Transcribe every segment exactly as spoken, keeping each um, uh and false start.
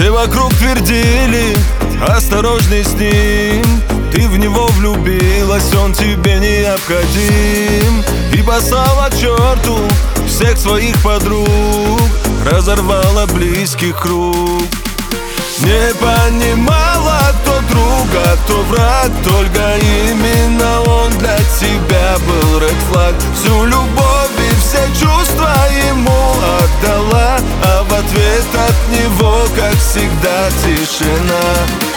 Все вокруг твердили: осторожней с ним, ты в него влюбилась, он тебе необходим. И послала к черту всех своих подруг, разорвала близкий круг. Не понимала, кто друг, а кто враг, только именно он для тебя был ред флаг. Всю любовь и все чувства ему отдала, а в ответ от него, как всегда, тишина.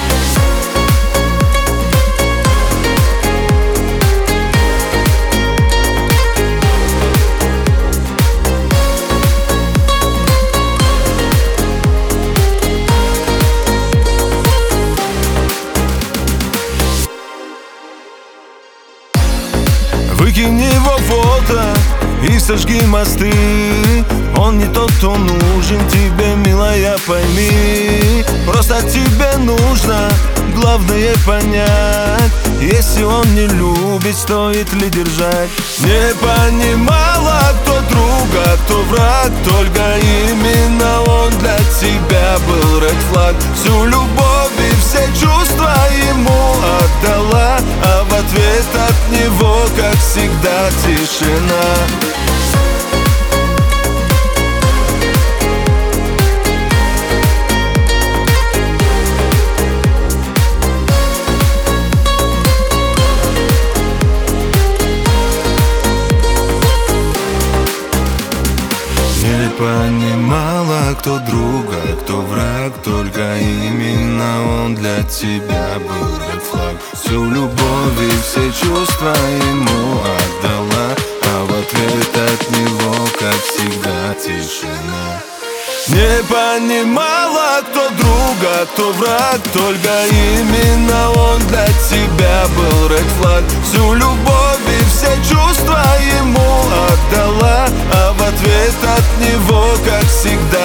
Выкинь его фото и сожги мосты. Он не тот, кто нужен тебе, милая, пойми. Просто тебе нужно главное понять: если он не любит, стоит ли держать? Не понимала, кто друг, а кто враг, только именно он для тебя был ред флаг. Всю любовь и все чувства ему отдала, а в ответ от него, как всегда, тишина. Не понимала, кто друг, а кто враг, только именно он для тебя был ред флаг. Всю любовь и все чувства ему отдала, а в ответ от него, как всегда, тишина. Не понимала, кто друг, а кто враг, только именно он для тебя был ред флаг. Всю любовь и все чувства ему отдала, а в ответ от него, как всегда,